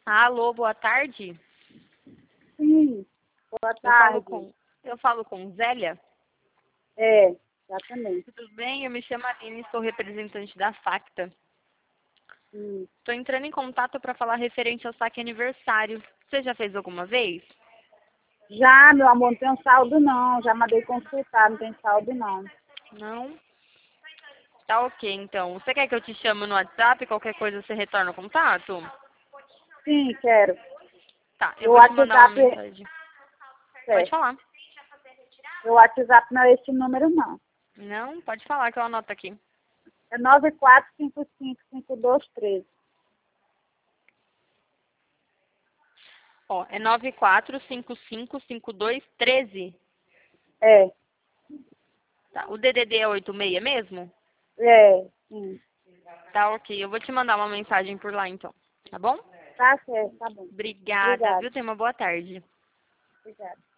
Alô, boa tarde. Sim, boa Eu falo tarde. com Zélia. É, exatamente. Tudo bem? Eu me chamo Aline, sou representante da Facta. Hum. Estou entrando em contato para falar referente ao saque aniversário. Você já fez alguma vez? Já, meu amor, não tem saldo não. Já mandei consultar, não tem saldo não. Não? Tá ok, então. Você quer que eu te chame no WhatsApp? Qualquer coisa você retorna o contato? Sim, quero. Tá, eu O vou te mandar uma WhatsApp, mensagem. Pode é. falar. O WhatsApp não é esse número não. Não? Pode falar que eu anoto aqui. É 94555213. Ó, é 94555213. É, Tá, o DDD é 86 mesmo? sim. Tá ok, eu vou te mandar uma mensagem por lá então. Tá bom? Tá certo, tá bom. Obrigada, Obrigada. viu? Tenha uma boa tarde. Obrigada.